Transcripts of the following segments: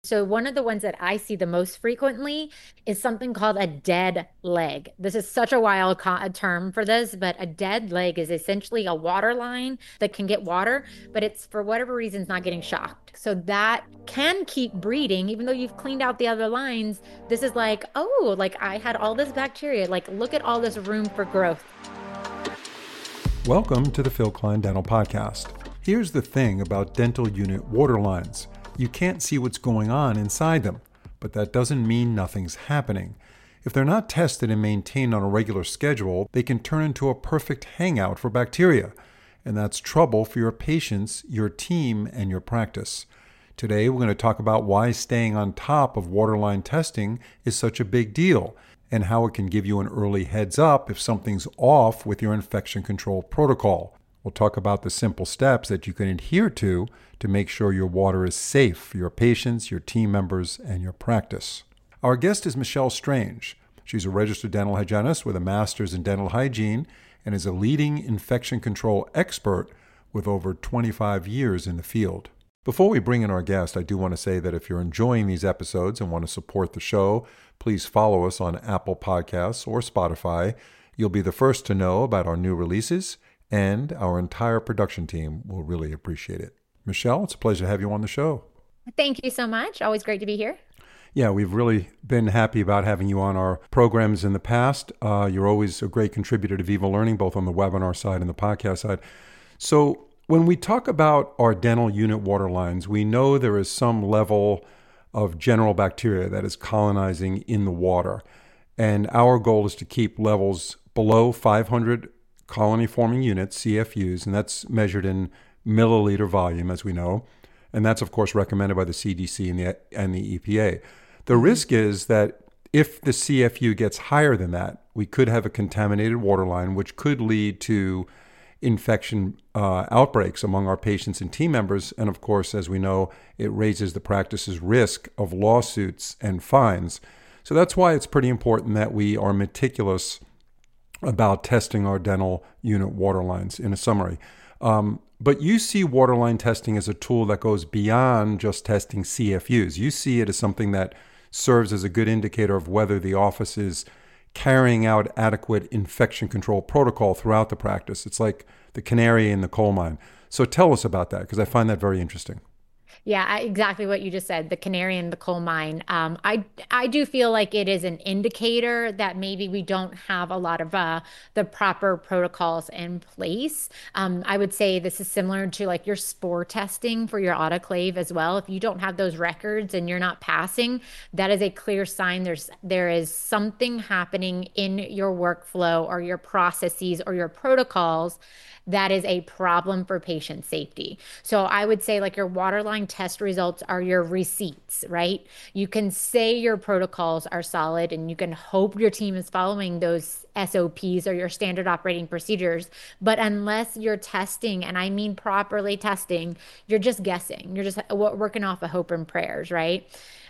So one of the ones that I see the most frequently is something called a dead leg. This is such a wild term for this, but a dead leg is essentially a water line that can get water, but it's for whatever reason it's not getting shocked. So that can keep breeding, even though you've cleaned out the other lines. This is like, oh, like I had all this bacteria. Like, look at all this room for growth. Welcome to the Phil Klein Dental Podcast. Here's the thing about dental unit water lines. You can't see what's going on inside them, but that doesn't mean nothing's happening. If they're not tested and maintained on a regular schedule, they can turn into a perfect hangout for bacteria, and that's trouble for your patients, your team, and your practice. Today, we're going to talk about why staying on top of waterline testing is such a big deal, and how it can give you an early heads up if something's off with your infection control protocol. We'll talk about the simple steps that you can adhere to make sure your water is safe for your patients, your team members, and your practice. Our guest is Michelle Strange. She's a registered dental hygienist with a master's in dental hygiene and is a leading infection control expert with over 25 years in the field. Before we bring in our guest, I do want to say that if you're enjoying these episodes and want to support the show, please follow us on Apple Podcasts or Spotify. You'll be the first to know about our new releases, and our entire production team will really appreciate it. Michelle, it's a pleasure to have you on the show. Thank you so much. Always great to be here. Yeah, we've really been happy about having you on our programs in the past. You're always a great contributor to Viva Learning, both on the webinar side and the podcast side. So when we talk about our dental unit water lines, we know there is some level of general bacteria that is colonizing in the water. And our goal is to keep levels below 500 colony-forming units, CFUs, and that's measured in milliliter volume, as we know. And that's, of course, recommended by the CDC and the EPA. The risk is that if the CFU gets higher than that, we could have a contaminated water line, which could lead to infection outbreaks among our patients and team members. And of course, as we know, it raises the practice's risk of lawsuits and fines. So that's why it's pretty important that we are meticulous about testing our dental unit water lines in a summary. But you see waterline testing as a tool that goes beyond just testing CFUs. You see it as something that serves as a good indicator of whether the office is carrying out adequate infection control protocol throughout the practice. It's like the canary in the coal mine. So tell us about that, because I find that very interesting. Yeah, exactly what you just said, the canary in the coal mine. I do feel like it is an indicator that maybe we don't have a lot of the proper protocols in place. I would say this is similar to like your spore testing for your autoclave as well. If you don't have those records and you're not passing, that is a clear sign there is something happening in your workflow or your processes or your protocols that is a problem for patient safety. So I would say like your waterline test results are your receipts, right? You can say your protocols are solid and you can hope your team is following those SOPs or your standard operating procedures. But unless you're testing, and I mean properly testing, you're just guessing. You're just working off of hope and prayers, right?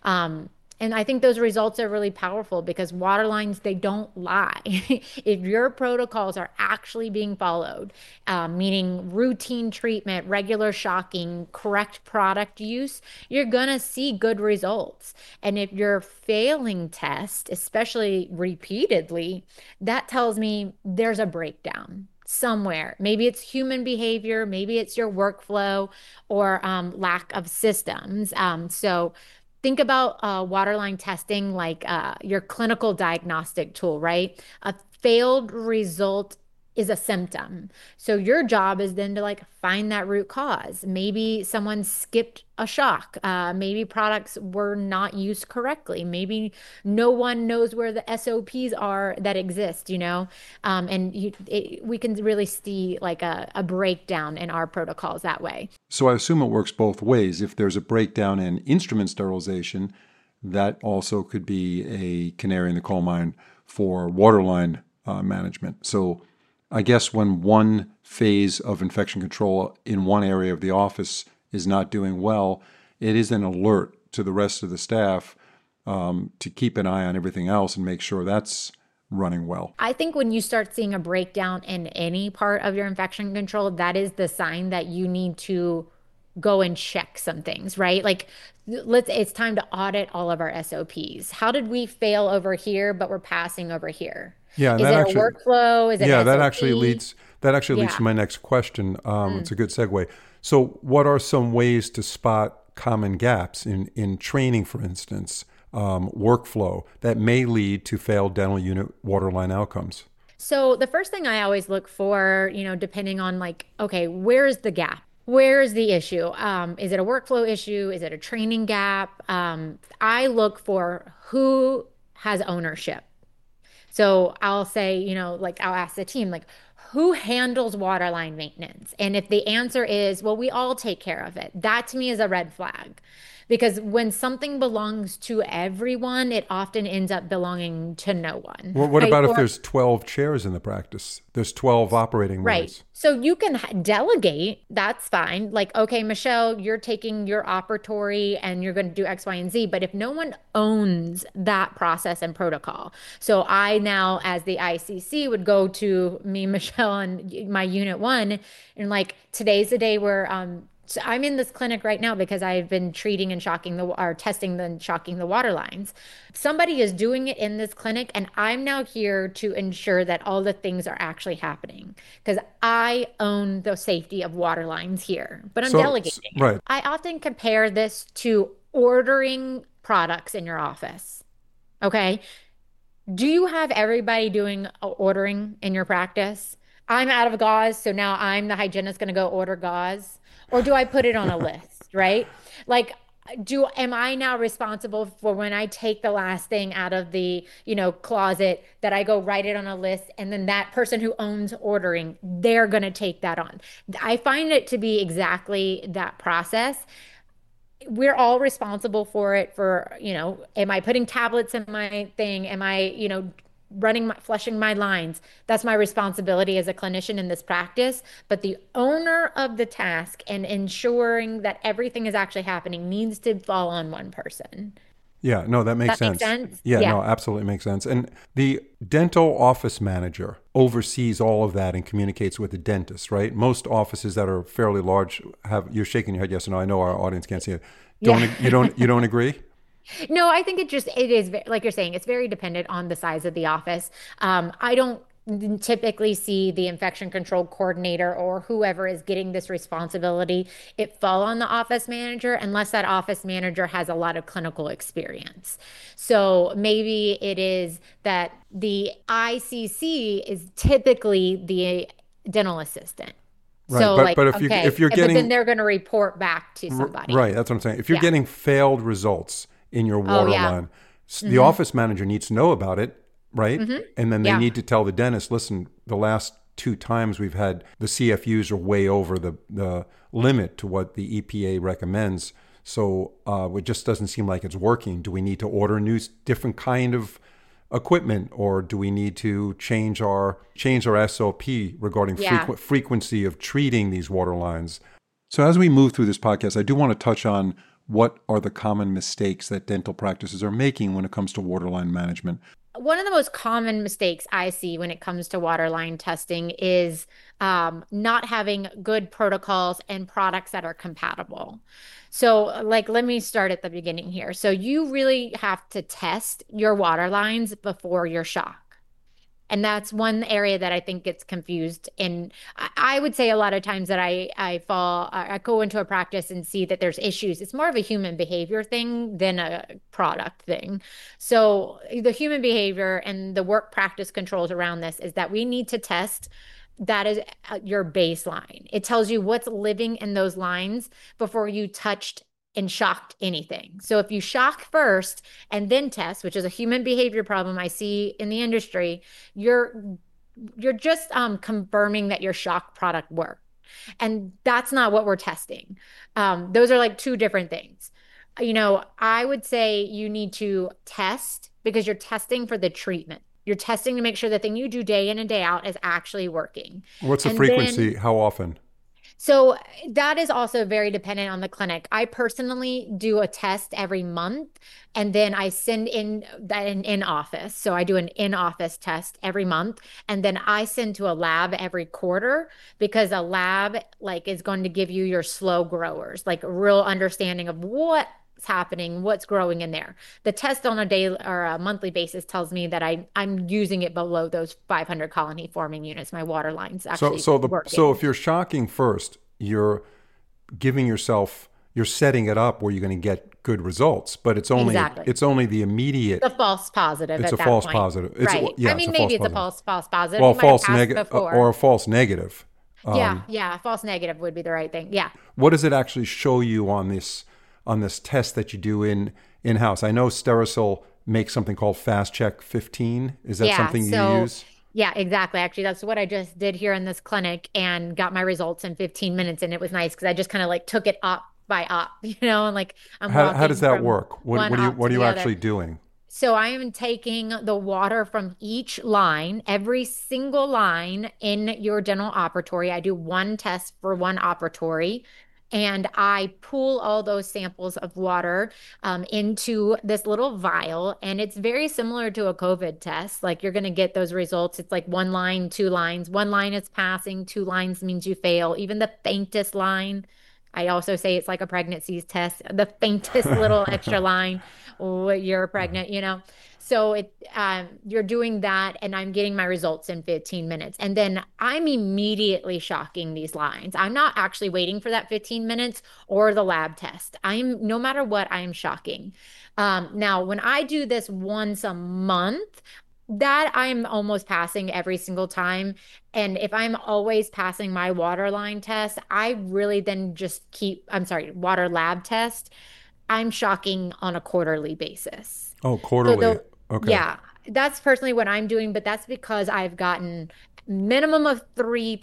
And I think those results are really powerful because water lines, they don't lie. If your protocols are actually being followed, meaning routine treatment, regular shocking, correct product use, you're going to see good results. And if you're failing test, especially repeatedly, that tells me there's a breakdown somewhere. Maybe it's human behavior, maybe it's your workflow or lack of systems. So think about waterline testing like your clinical diagnostic tool, right? A failed result is a symptom. So your job is then to like find that root cause. Maybe someone skipped a shock. Maybe products were not used correctly. Maybe no one knows where the SOPs are that exist, you know? We can really see like a breakdown in our protocols that way. So I assume it works both ways. If there's a breakdown in instrument sterilization, that also could be a canary in the coal mine for waterline management. So I guess when one phase of infection control in one area of the office is not doing well, it is an alert to the rest of the staff to keep an eye on everything else and make sure that's running well. I think when you start seeing a breakdown in any part of your infection control, that is the sign that you need to go and check some things, right? Like it's time to audit all of our SOPs. How did we fail over here, but we're passing over here? Yeah, and Is that it a actually, workflow? Is it yeah, an SOP? that actually leads Yeah. to my next question. It's Mm. a good segue. So, what are some ways to spot common gaps in training, for instance, workflow that may lead to failed dental unit waterline outcomes? So the first thing I always look for, depending on like, okay, where's the gap? Where is the issue? Is it a workflow issue? Is it a training gap? I look for who has ownership. So I'll say, like I'll ask the team, like, who handles waterline maintenance? And if the answer is, well, we all take care of it, that to me is a red flag. Because when something belongs to everyone, it often ends up belonging to no one, Well, what right? about if Or there's 12 chairs in the practice? There's 12 operating right. rooms. So you can delegate, that's fine. Like, okay, Michelle, you're taking your operatory and you're going to do X, Y, and Z. But if no one owns that process and protocol, so I now, as the ICC, would go to me, Michelle, and my unit one, and like, today's the day where so I'm in this clinic right now because I've been treating and shocking or testing and shocking the water lines. Somebody is doing it in this clinic, and I'm now here to ensure that all the things are actually happening because I own the safety of water lines here, but I'm delegating it. Right. I often compare this to ordering products in your office. Okay. Do you have everybody doing ordering in your practice? I'm out of gauze, so now I'm the hygienist going to go order gauze, or do I put it on a list, right? Like, do am I now responsible for when I take the last thing out of the, closet that I go write it on a list and then that person who owns ordering, they're going to take that on. I find it to be exactly that process. We're all responsible for it for, am I putting tablets in my thing? Am I, flushing my lines? That's my responsibility as a clinician in this practice. But the owner of the task and ensuring that everything is actually happening needs to fall on one person. Yeah, no, that makes That makes sense. sense? Yeah, Yeah. no, absolutely makes sense. And the dental office manager oversees all of that and communicates with the dentist, right? Most offices that are fairly large have, you're shaking your head yes or no. I know our audience can't see it. Yeah. You don't agree? No, I think it is like you're saying, it's very dependent on the size of the office. I don't typically see the infection control coordinator or whoever is getting this responsibility it fall on the office manager unless that office manager has a lot of clinical experience. So maybe it is that the ICC is typically the dental assistant. Right. So like, But if okay, you're but then getting they're going to report back to somebody. right, that's what I'm saying. If you're Yeah. getting failed results in your Oh, water yeah. line, the Hmm. office manager needs to know about it, right? Hmm. And then they Yeah. need to tell the dentist, listen, the last two times we've had the CFUs are way over the limit to what the EPA recommends. So it just doesn't seem like it's working. Do we need to order different kind of equipment, or do we need to change our SOP regarding Yeah. frequency of treating these water lines? So as we move through this podcast, I do want to touch on what are the common mistakes that dental practices are making when it comes to waterline management. One of the most common mistakes I see when it comes to waterline testing is not having good protocols and products that are compatible. So, like, let me start at the beginning here. So, you really have to test your water lines before your shock. And that's one area that I think gets confused. And I would say a lot of times that I go into a practice and see that there's issues. It's more of a human behavior thing than a product thing. So the human behavior and the work practice controls around this is that we need to test. That is your baseline. It tells you what's living in those lines before you touched and shocked anything. So if you shock first and then test, which is a human behavior problem I see in the industry, you're you're just confirming that your shock product worked. And that's not what we're testing. Those are like two different things. I would say you need to test because you're testing for the treatment. You're testing to make sure the thing you do day in and day out is actually working. What's the And then frequency? How often? So that is also very dependent on the clinic. I personally do a test every month and then I send in that in office. So I do an in office test every month and then I send to a lab every quarter because a lab like is going to give you your slow growers, like a real understanding of what's happening, what's growing in there. The test on a daily or a monthly basis tells me that I'm using it below those 500 colony forming units. My water line's So actually so working. if you're shocking first, you're giving yourself you're setting it up where you're going to get good results, but Exactly. it's only the immediate. The false positive It's a at that false point. positive. Right. I It's a mean, false maybe it's a positive. false positive. Well, You might have false passed negative or before. a false negative. Yeah, yeah. False negative would be the right thing. Yeah. What does it actually show you on this test that you do in house? I know Stericyl makes something called Fast Check 15. Is that Yeah. something you So, use? yeah, exactly. Actually, that's what I just did here in this clinic and got my results in 15 minutes. And it was nice because I just kind of like took it up by up, and like I'm How does walking that from work? one up What to are you the other. actually doing? So I am taking the water from each line, every single line in your dental operatory. I do one test for one operatory, and I pool all those samples of water into this little vial. And it's very similar to a COVID test. Like you're going to get those results. It's like one line, two lines. One line is passing, two lines means you fail. Even the faintest line. I also say it's like a pregnancy test. The faintest little extra line, oh, you're pregnant. So you're doing that, and I'm getting my results in 15 minutes, and then I'm immediately shocking these lines. I'm not actually waiting for that 15 minutes or the lab test. I'm no matter what, I am shocking. Now, when I do this once a month, that I'm almost passing every single time. And if I'm always passing my water line test, I really then just I'm sorry, water lab test. I'm shocking on a quarterly basis. Oh, So quarterly. Okay. yeah, that's personally what I'm doing, but that's because I've gotten minimum of three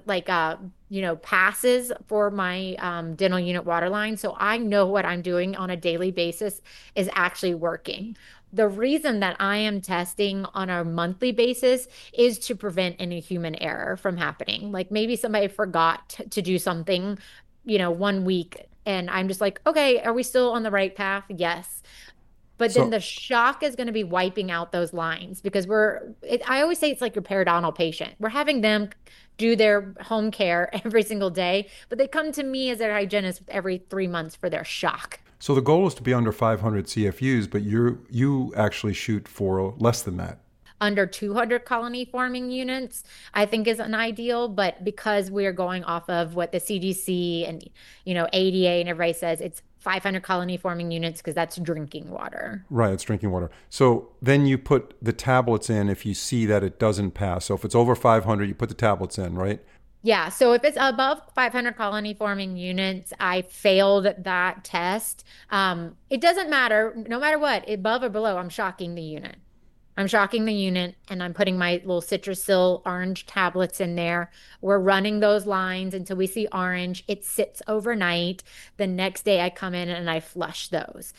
passes for my dental unit water line. So I know what I'm doing on a daily basis is actually working. The reason that I am testing on a monthly basis is to prevent any human error from happening. Like maybe somebody forgot to do something, one week, and I'm just like, okay, are we still on the right path? Yes. But then So the shock is going to be wiping out those lines because I always say it's like your periodontal patient. We're having them do their home care every single day, but they come to me as their hygienist every 3 months for their shock. so the goal is to be under 500 CFUs, but you actually shoot for less than that. Under 200 colony forming units, I think is an ideal. But because we're going off of what the CDC and, ADA and everybody says, it's 500 colony forming units because that's drinking water. Right, it's drinking water. So then you put the tablets in if you see that it doesn't pass. So if it's over 500, you put the tablets in, right? Yeah, so if it's above 500 colony forming units, I failed that test. It doesn't matter, no matter what, above or below, I'm shocking the unit. I'm shocking the unit and I'm putting my little Citrasil orange tablets in there. We're running those lines until we see orange. It sits overnight. The next day I come in and I flush those.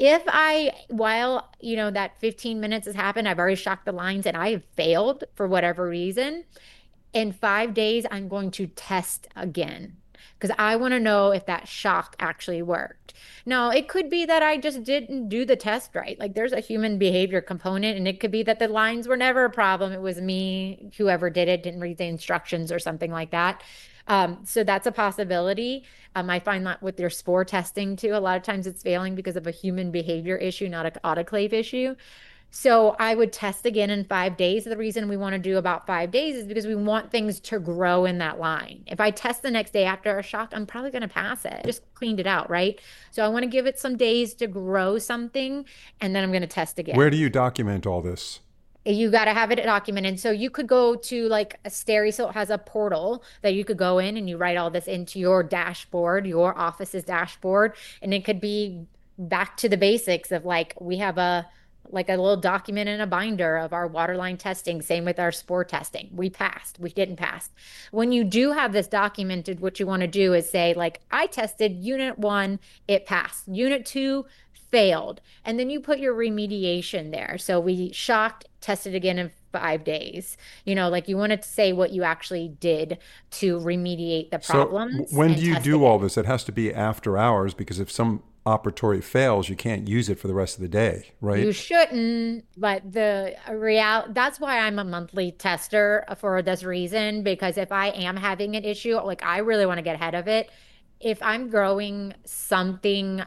While, that 15 minutes has happened, I've already shocked the lines and I have failed for whatever reason, in 5 days, I'm going to test again because I want to know if that shock actually worked. Now, it could be that I just didn't do the test right. Like there's a human behavior component, and it could be that the lines were never a problem. It was me, whoever did it, didn't read the instructions or something like that. So that's a possibility. I find that with their spore testing too, a lot of times it's failing because of a human behavior issue, not an autoclave issue. So I would test again in 5 days. The reason we want to do about 5 days is because we want things to grow in that line. If I test the next day after a shock, I'm probably going to pass it. Just cleaned it out, right? So I want to give it some days to grow something, and then I'm going to test Where do again. you document all this? You got to have it documented. So you could go to like a Stericyl has a portal that you could go in and you write all this into your dashboard, your office's dashboard, and it could be back to the basics of like we have a little document in a binder of our waterline testing. Same with our spore testing. We passed, we didn't pass. When you do have this documented, what you want to do is say, like, I tested unit one, it passed. Unit two failed. And then you put your remediation there. So we shocked, tested again in 5 days. Like you wanted to say what you actually did to remediate the So problems when do and you test do all again. this? It has to be after hours because if some operatory fails, you can't use it for the rest of the day, right? You shouldn't, but the real that's why I'm a monthly tester for this reason, because if I am having an issue, like I really want to get ahead of it. If I'm growing something,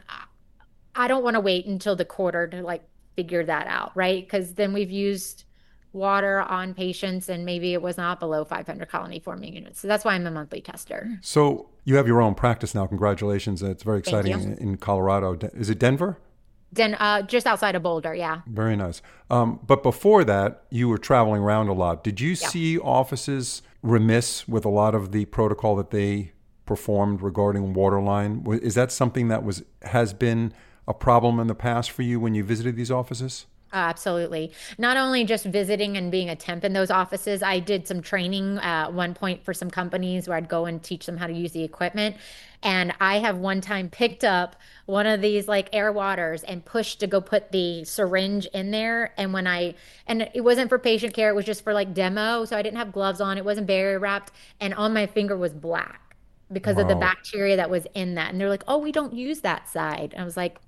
I don't want to wait until the quarter to like figure that out, right? Because then we've used water on patients and maybe it was not below 500 colony forming units. So that's why I'm a monthly tester. So you have your own practice now. Congratulations. It's very Thank exciting you. in Colorado. Is it Denver? Then just outside of Boulder, yeah. Very nice. But before that, you were traveling around a lot. Did you Yeah. see offices remiss with a lot of the protocol that they performed regarding waterline? Is that something that has been a problem in the past for you when you visited these offices? Absolutely. Not only just visiting and being a temp in those offices, I did some training at one point for some companies where I'd go and teach them how to use the equipment. And I have one time picked up one of these like air waters and pushed to go put the syringe in there. And it wasn't for patient care, it was just for like demo. So I didn't have gloves on, it wasn't barrier wrapped, and on my finger was black because of the Wow. bacteria that was in that. And they're like, oh, we don't use that side. And I was like,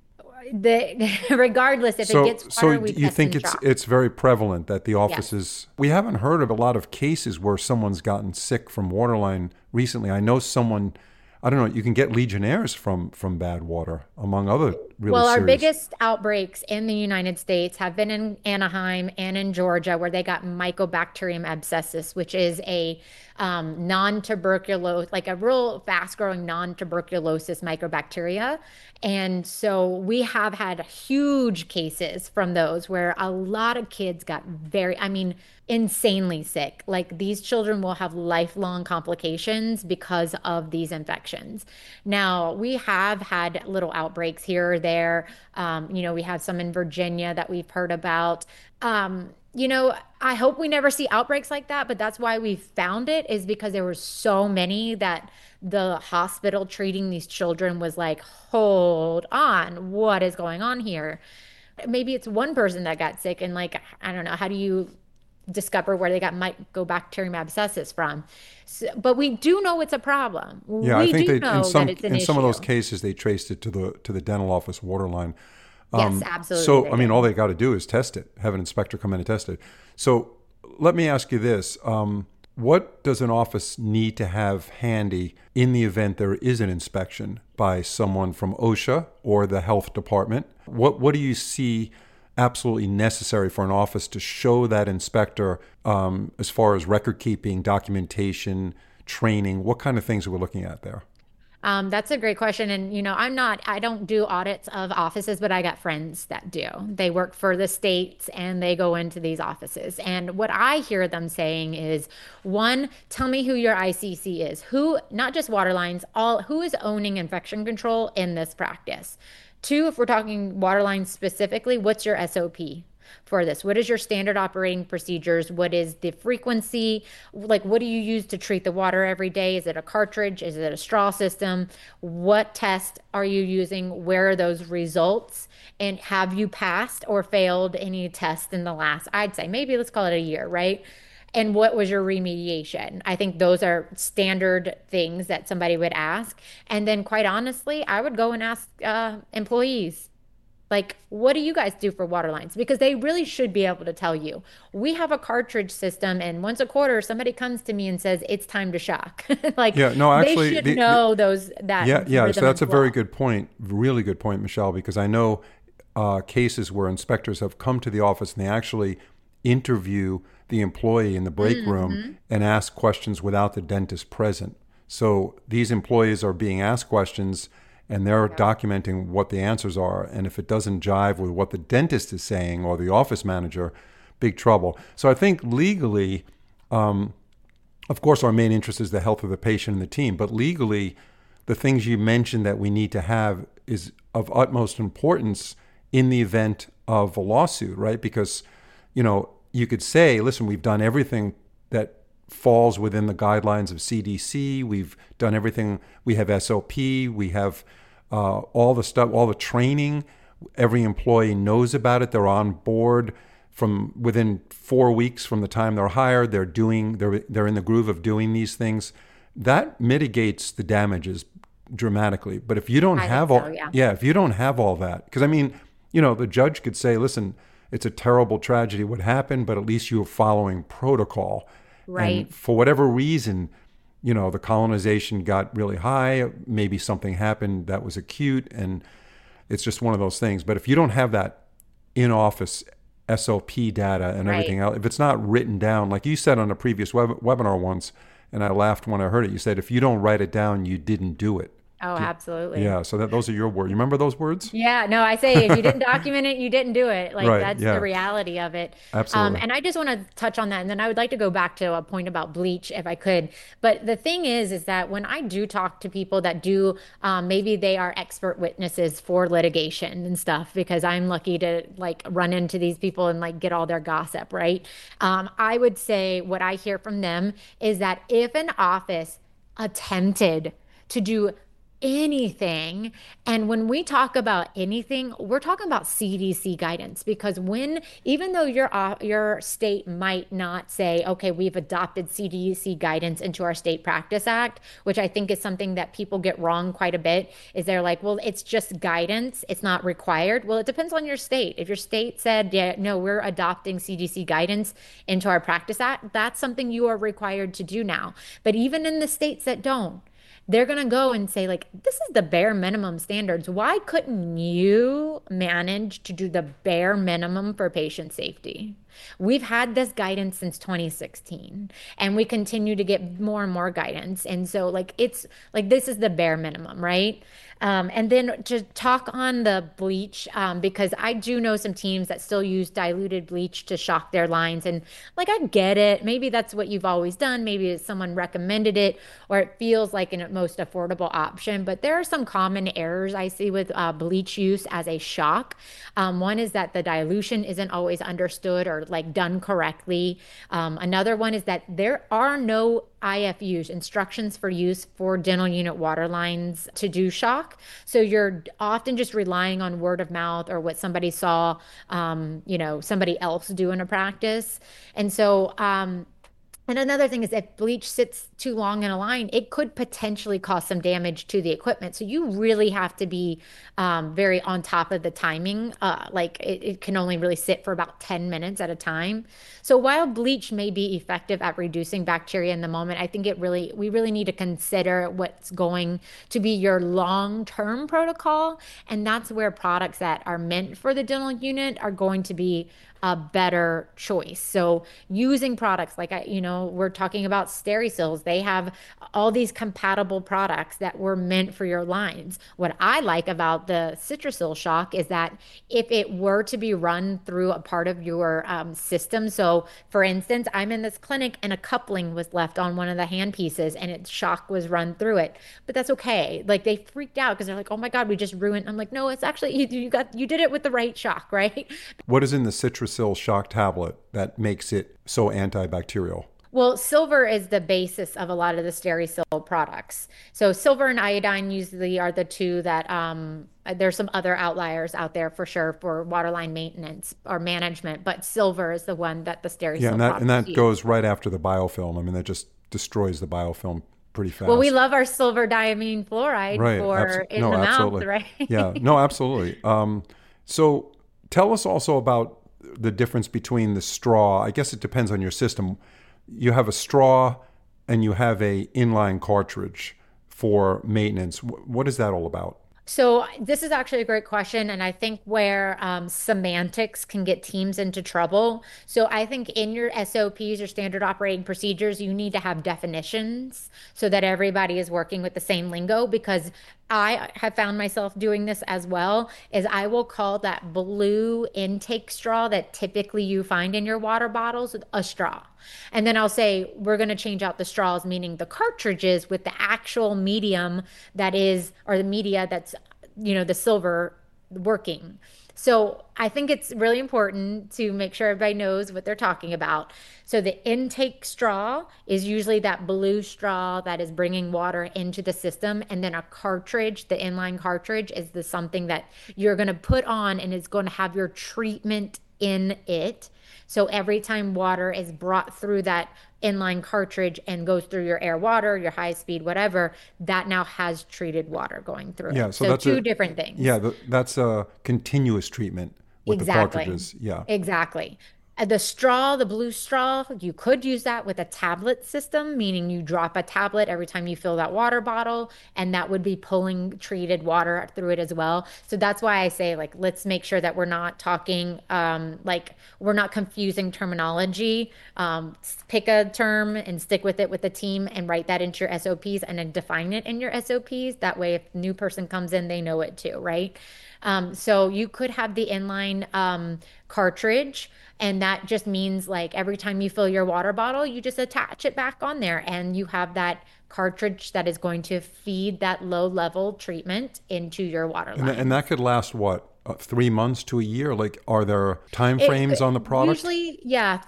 regardless, if it So, gets so water, we you test think in it's chalk. it's very prevalent that the Yes. offices. We haven't heard of a lot of cases where someone's gotten sick from waterline recently. I know someone. I don't know. You can get Legionnaires from bad water, among other really Well, our serious. biggest outbreaks in the United States have been in Anaheim and in Georgia, where they got Mycobacterium abscessus, which is a non-tuberculous, like a real fast-growing non-tuberculosis microbacteria. And so we have had huge cases from those where a lot of kids got I mean, insanely sick. Like these children will have lifelong complications because of these infections. Now, we have had little outbreaks here or there. We have some in Virginia that we've heard about. I hope we never see outbreaks like that, but that's why we found it is because there were so many that the hospital treating these children was like, hold on, what is going on here? Maybe it's one person that got sick and like, I don't know, how do you discover where they got Mycobacterium abscessus from? So, but we do know it's a problem. Yeah, I We think do that in know that some it's an in some of those issue. cases they traced it to the dental office waterline. Yes, absolutely So, they I mean, all did. they got to do is test it, have an inspector come in and test it. So, let me ask you this. What does an office need to have handy in the event there is an inspection by someone from OSHA or the health department? What do you see absolutely necessary for an office to show that inspector as far as record keeping, documentation, training? What kind of things are we looking at there? That's a great question. And, I don't do audits of offices, but I got friends that do. They work for the states and they go into these offices. And what I hear them saying is, one, tell me who your ICC is. Who, not just water lines, who is owning infection control in this practice? Two, if we're talking water lines specifically, what's your SOP for this? What is your standard operating procedures? What is the frequency? Like, what do you use to treat the water every day? Is it a cartridge? Is it a straw system? What test are you using? Where are those results? And have you passed or failed any tests in the last, I'd say maybe let's call it a year, right? And what was your remediation? I think those are standard things that somebody would ask. And then, quite honestly, I would go and ask employees like, what do you guys do for water lines? Because they really should be able to tell you. We have a cartridge system, and once a quarter, somebody comes to me and says, it's time to shock. Like, Yeah, no, they actually, should know that yeah, yeah. So rhythm that's and a very flow. good point, really good point, Michelle, because I know cases where inspectors have come to the office and they actually interview the employee in the break room Hmm. and ask questions without the dentist present. So these employees are being asked questions and they're documenting what the answers are. And if it doesn't jive with what the dentist is saying or the office manager, big trouble. So I think legally, of course, our main interest is the health of the patient and the team, but legally, the things you mentioned that we need to have is of utmost importance in the event of a lawsuit, right? Because, you could say, listen, we've done everything that falls within the guidelines of CDC. We've done everything. We have SOP. We have all the stuff, all the training. Every employee knows about it. They're on board from within 4 weeks from the time they're hired, they're in the groove of doing these things. That mitigates the damages dramatically. But if you don't I think have so, all, yeah. yeah, if you don't have all that, because I mean, the judge could say, listen, it's a terrible tragedy what happened, but at least you were following protocol. Right. And for whatever reason, the colonization got really high. Maybe something happened that was acute, and it's just one of those things. But if you don't have that in office SOP data and everything Right. else, if it's not written down, like you said on a previous webinar once, and I laughed when I heard it, you said, if you don't write it down, you didn't do it. Oh, absolutely. Yeah, so those are your words. You remember those words? Yeah, no, I say if you didn't document it, you didn't do it. Like Right, that's the yeah, reality of it. absolutely. And I just want to touch on that. And then I would like to go back to a point about bleach if I could. But the thing is that when I do talk to people that do, maybe they are expert witnesses for litigation and stuff, because I'm lucky to like run into these people and like get all their gossip, right? I would say what I hear from them is that if an office attempted to do anything. And when we talk about anything, we're talking about CDC guidance because even though your state might not say, okay, we've adopted CDC guidance into our State Practice Act, which I think is something that people get wrong quite a bit, is they're like, well, it's just guidance, it's not required. Well, it depends on your state. If your state said, yeah, no, we're adopting CDC guidance into our Practice Act, that's something you are required to do now. But even in the states that don't, they're going to go and say, like, this is the bare minimum standards. Why couldn't you manage to do the bare minimum for patient safety? We've had this guidance since 2016 and we continue to get more and more guidance. And so, like, it's like this is the bare minimum, right? And then to talk on the bleach, because I do know some teams that still use diluted bleach to shock their lines. And like, I get it. Maybe that's what you've always done. Maybe someone recommended it or it feels like an most affordable option. But there are some common errors I see with bleach use as a shock. One is that the dilution isn't always understood or like done correctly. Another one is that there are no IFUs, instructions for use for dental unit water lines to do shock. So you're often just relying on word of mouth or what somebody saw, somebody else do in a practice. And so, and another thing is if bleach sits too long in a line, it could potentially cause some damage to the equipment. So you really have to be very on top of the timing. Like it can only really sit for about 10 minutes at a time. So while bleach may be effective at reducing bacteria in the moment, I think we really need to consider what's going to be your long-term protocol. And that's where products that are meant for the dental unit are going to be a better choice. So using products like we're talking about Stericyls, they have all these compatible products that were meant for your lines. What I like about the Citrasil Shock is that if it were to be run through a part of your system, so for instance, I'm in this clinic and a coupling was left on one of the hand pieces and its shock was run through it, but that's okay. Like they freaked out because they're like, oh my God, we just ruined. I'm like, no, it's actually you did it with the right shock, right? What is in the Citrasil shock tablet that makes it so antibacterial? Well, silver is the basis of a lot of the Stericyl products. So silver and iodine usually are the two that there's some other outliers out there for sure for waterline maintenance or management, but silver is the one that the Yeah, Stericyl and that and products that use. goes right after the biofilm. I mean, that just destroys the biofilm pretty Well, we fast. love our silver diamine fluoride Right. for in No, the mouth, absolutely. Yeah. right? No, absolutely. So tell us also about the difference between the straw. I guess it depends on your system. You have a straw and you have a inline cartridge for maintenance. What is that all about? So this is actually a great question, and I think where semantics can get teams into trouble. So I think in your SOPs or standard operating procedures, you need to have definitions so that everybody is working with the same lingo. Because I have found myself doing this as well, is I will call that blue intake straw that typically you find in your water bottles a straw. And then I'll say, we're going to change out the straws, meaning the cartridges with the actual medium that is, or the media that's, the silver working. So I think it's really important to make sure everybody knows what they're talking about. So the intake straw is usually that blue straw that is bringing water into the system. And then a cartridge, the inline cartridge, is the something that you're going to put on and it's going to have your treatment in it. So every time water is brought through that inline cartridge and goes through your air water, your high speed, whatever, that now has treated water going through it. Yeah, so So that's two different things. that's a continuous treatment with the Exactly. cartridges. Yeah. Exactly. The straw, the blue straw, you could use that with a tablet system, meaning you drop a tablet every time you fill that water bottle, and that would be pulling treated water through it as well. So that's why I say, like, let's make sure that we're not talking, like, we're not confusing terminology. Pick a term and stick with it with the team and write that into your SOPs and then define it in your SOPs. That way, if a new person comes in, they know it too, right? So you could have the inline cartridge, and that just means like every time you fill your water bottle, you just attach it back on there, and you have that cartridge that is going to feed that low level treatment into your water And that lines. could last what, 3 months to a year? Like, are there time It frames on the product? usually, yeah,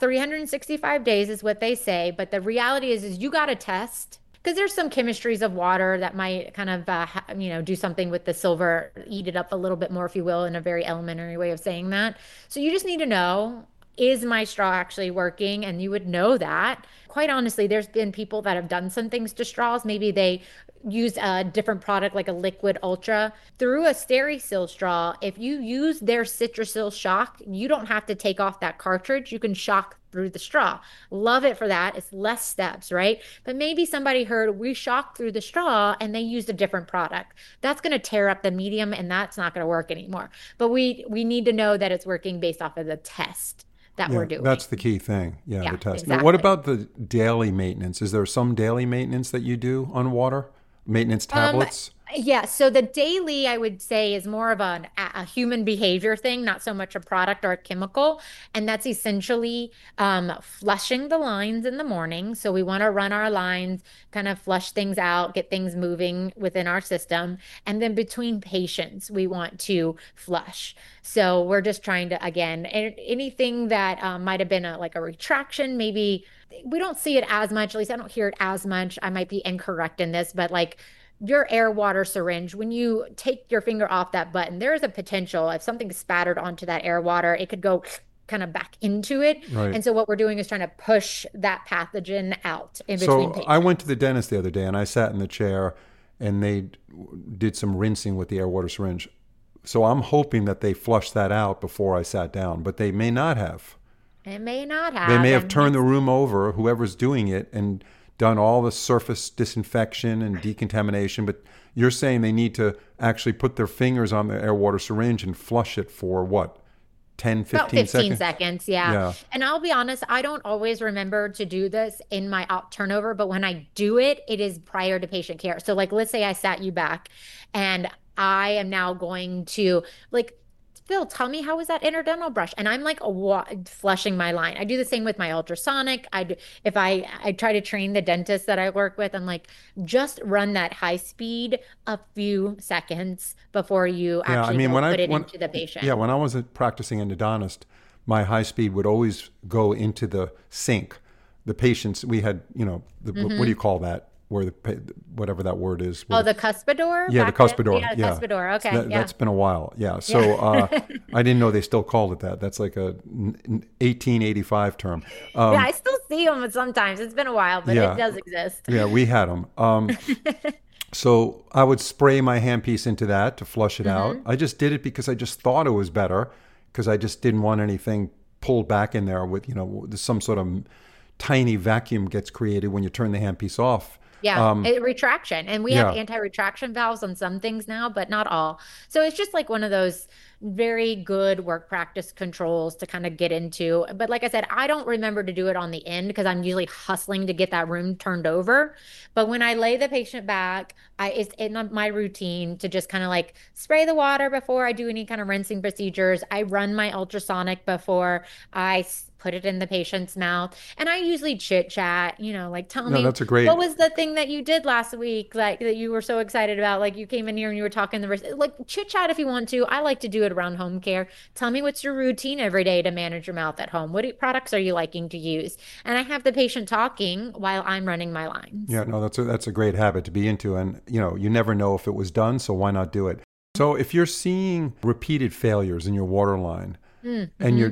365 days is what they say, but the reality is you got to test because there's some chemistries of water that might kind of do something with the silver, eat it up a little bit more, if you will, in a very elementary way of saying that. So you just need to know, is my straw actually working? And you would know that. Quite honestly, there's been people that have done some things to straws. Maybe they use a different product like a liquid ultra through a Stericyl straw. If you use their Citrosil shock, you don't have to take off that cartridge. You can shock through the straw. Love it for that. It's less steps, right? But maybe somebody heard we shocked through the straw and they used a different product. That's going to tear up the medium and that's not going to work anymore. But we need to know that it's working based off of the test that we're Yeah, doing. that's the key thing. Yeah, the Yeah, test. Now, what exactly. about the daily maintenance? Is there some daily maintenance that you do on water? Maintenance Um, tablets? yeah, so the daily, I would say, is more of a human behavior thing, not so much a product or a chemical. And that's essentially flushing the lines in the morning. So we want to run our lines, kind of flush things out, get things moving within our system. And then between patients, we want to flush. So we're just trying to, again, anything that might have been like a retraction, maybe we don't see it as much. At least I don't hear it as much. I might be incorrect in this, but like your air water syringe, when you take your finger off that button, there is a potential if something spattered onto that air water, it could go kind of back into it. Right. And so what we're doing is trying to push that pathogen out in between So I went to patients. the dentist the other day and I sat in the chair and they did some rinsing with the air water syringe. So I'm hoping that they flushed that out before I sat down, but they may not have. It may not They may have, have and turned the hence, room over, whoever's doing it, and done all the surface disinfection and decontamination. But you're saying they need to actually put their fingers on the air water syringe and flush it for what, 10, about 15 15 seconds? seconds, yeah. Yeah. And I'll be honest, I don't always remember to do this in my op turnover, but when I do it, it is prior to patient care. So, like, let's say I sat you back and I am now going to, like, Phil, tell me, how was that interdental brush? And I'm like flushing my line. I do the same with my ultrasonic. If I try to train the dentist that I work with, I'm like, just run that high speed a few seconds before you Yeah, I actually mean, go put it into the patient. when I was a practicing endodontist, my high speed would always go into the sink. The patients we had, what do you Hmm. call that? Where whatever that word is, where Oh, the cuspidor yeah, the back then? cuspidor, Yeah, the yeah. cuspidor. So Okay, yeah. that's been a while, yeah. So Yeah. I didn't know they still called it that. That's like a 1885 term. Yeah, Um, I still see them sometimes. It's been a while, but it yeah, does exist. yeah, we had them. So I would spray my handpiece into that to flush it out. Hmm. I just did it because I just thought it was better because I just didn't want anything pulled back in there with, some sort of tiny vacuum gets created when you turn the handpiece off. Yeah, Um, retraction. And we have yeah, anti-retraction valves on some things now, but not all. So it's just like one of those very good work practice controls to kind of get into. But like I said, I don't remember to do it on the end because I'm usually hustling to get that room turned over. But when I lay the patient back, it's in my routine to just kind of like spray the water before I do any kind of rinsing procedures. I run my ultrasonic before put it in the patient's mouth. And I usually chit chat, like tell no, me that's a great. what was the thing that you did last week, like that you were so excited about? Like you came in here and you were talking the rest, like chit chat if you want to. I like to do it around home care. Tell me what's your routine every day to manage your mouth at home. Products are you liking to use? And I have the patient talking while I'm running my lines. Yeah, no, that's a great habit to be into, and you never know if it was done, so why not do it? So if you're seeing repeated failures in your water line, and Mm-hmm.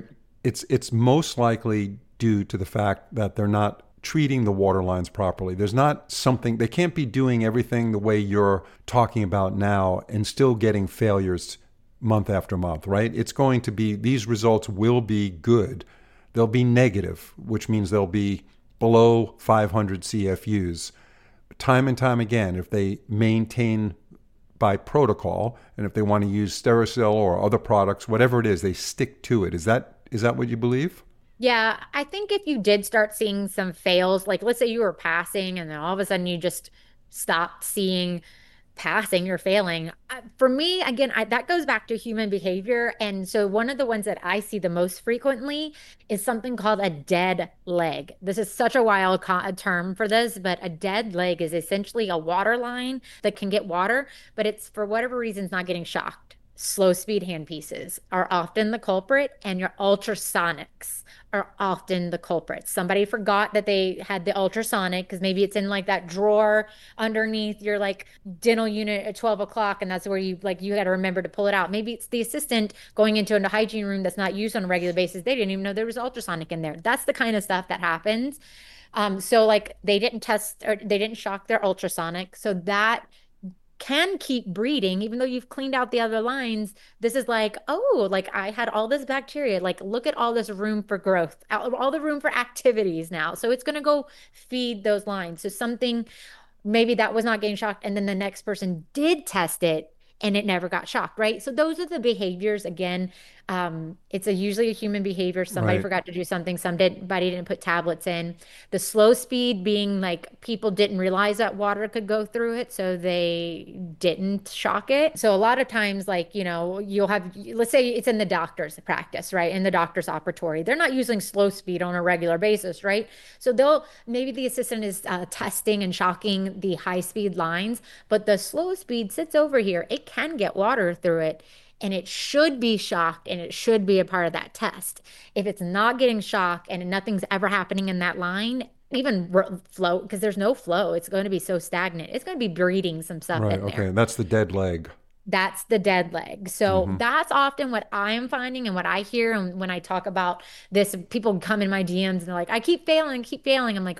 it's most likely due to the fact that they're not treating the water lines properly. There's not something, they can't be doing everything the way you're talking about now and still getting failures month after month, right? It's going to be, these results will be good. They'll be negative, which means they'll be below 500 CFUs. Time and time again, if they maintain by protocol, and if they want to use Stericyl or other products, whatever it is, they stick to it. Is that what you believe? Yeah, I think if you did start seeing some fails, like let's say you were passing and then all of a sudden you just stopped seeing passing or failing. For me, again, that goes back to human behavior. And so one of the ones that I see the most frequently is something called a dead leg. This is such a wild term for this, but a dead leg is essentially a water line that can get water, but it's for whatever reason, it's not getting shocked. Slow speed handpieces are often the culprit, and your ultrasonics are often the culprit. Somebody forgot that they had the ultrasonic because maybe it's in like that drawer underneath your like dental unit at 12 o'clock, and that's where you got to remember to pull it out. Maybe it's the assistant going into a hygiene room that's not used on a regular basis. They didn't even know there was ultrasonic in there. That's the kind of stuff that happens. So like they didn't test or they didn't shock their ultrasonic. So that can keep breeding even though you've cleaned out the other lines. This is like, oh, like I had all this bacteria, like look at all this room for growth, all the room for activities now, so it's going to go feed those lines. So something, maybe that was not getting shocked and then the next person did test it and it never got shocked, right? So those are the behaviors. Again, it's usually a human behavior. Somebody Right. forgot to do something. Somebody didn't put tablets in. The slow speed being like people didn't realize that water could go through it, so they didn't shock it. So a lot of times, like, you'll have, let's say it's in the doctor's practice, right? In the doctor's operatory. They're not using slow speed on a regular basis, right? So maybe the assistant is testing and shocking the high speed lines, but the slow speed sits over here. It can get water through it, and it should be shocked and it should be a part of that test. If it's not getting shocked and nothing's ever happening in that line, even flow, because there's no flow, it's going to be so stagnant. It's going to be breeding some stuff Right. in there. Okay. That's the dead leg. That's the dead leg. So Hmm. that's often what I am finding and what I hear. And when I talk about this, people come in my DMs and they're like, I keep failing, keep failing. I'm like,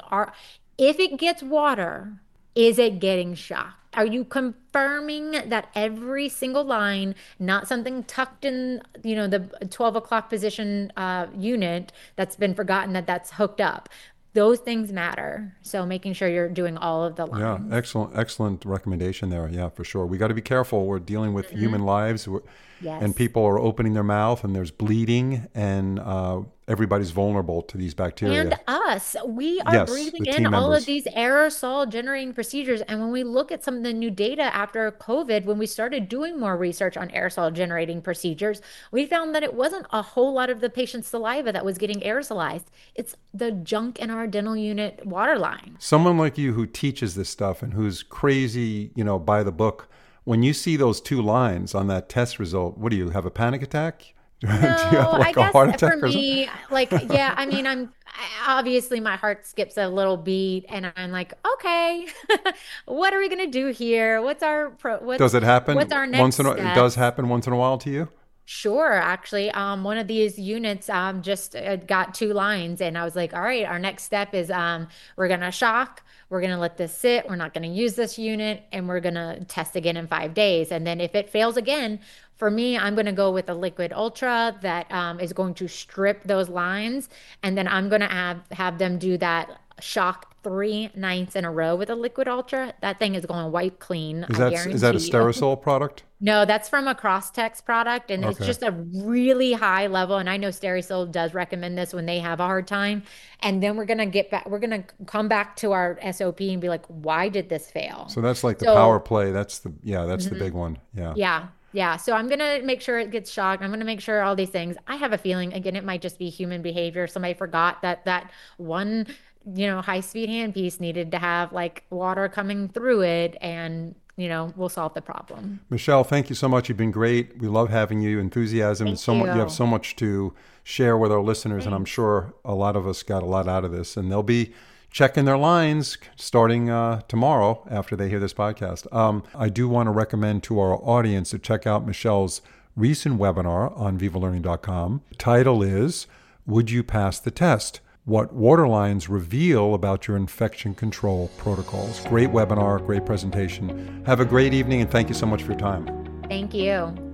if it gets water, is it getting shocked? Are you confirming that every single line, not something tucked in, the 12 o'clock position unit that's been forgotten that's hooked up? Those things matter. So making sure you're doing all of the Yeah, lines. excellent recommendation there. Yeah, for sure. We got to be careful. We're dealing with Mhm. human lives, and Yes. people are opening their mouth, and there's bleeding, and everybody's vulnerable to these And bacteria. us, we are Yes, breathing the in team all of members. these aerosol generating procedures. And when we look at some of the new data after COVID, when we started doing more research on aerosol generating procedures, we found that it wasn't a whole lot of the patient's saliva that was getting aerosolized. It's the junk in our dental unit water line. Someone like you who teaches this stuff and who's crazy, by the book. When you see those two lines on that test result, what do you have, a panic attack? Do you have No, I like a guess heart for attack or something? me, like, yeah, I mean, obviously my heart skips a little beat and I'm like, okay, what are we gonna do here? Does it What's happen our once next in a, it does steps? happen once in a while to you? Sure, actually, one of these units just got two lines, and I was like, all right, our next step is we're gonna shock, we're gonna let this sit, we're not gonna use this unit, and we're gonna test again in 5 days. And then if it fails again, for me, I'm gonna go with a liquid ultra that is going to strip those lines, and then I'm gonna have them do that shock 3 nights in a row with a liquid ultra. That thing is going to wipe clean, I Is that a guarantee you. Stericyl product? No, that's from a Crosstex product, and it's Okay. just a really high level. And I know Stericyl does recommend this when they have a hard time. And then we're gonna get back, we're gonna come back to our SOP and be like, why did this fail? So that's like the power So, play. That's the mhm, big one. Yeah. yeah, yeah. So I'm gonna make sure it gets shocked. I'm gonna make sure all these things. I have a feeling, again, it might just be human behavior. Somebody forgot that one, high speed handpiece needed to have like water coming through it, and we'll solve the problem. Michelle, thank you so much. You've been great. We love having you. Enthusiasm and Thank so much. You have you. so much to share with our listeners, and I'm Thanks. sure a lot of us got a lot out of this. And they'll be checking their lines starting tomorrow after they hear this podcast. I do want to recommend to our audience to check out Michelle's recent webinar on vivalearning.com. The title is would you pass the test? What water lines reveal about your infection control protocols. Great webinar, great presentation. Have a great evening, and thank you so much for your time. Thank you.